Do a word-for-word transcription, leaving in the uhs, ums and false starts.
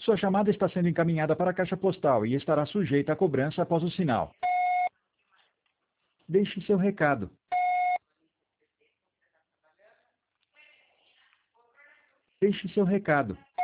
Sua chamada está sendo encaminhada para a caixa postal e estará sujeita a cobrança após o sinal. Deixe seu recado. Deixe seu recado.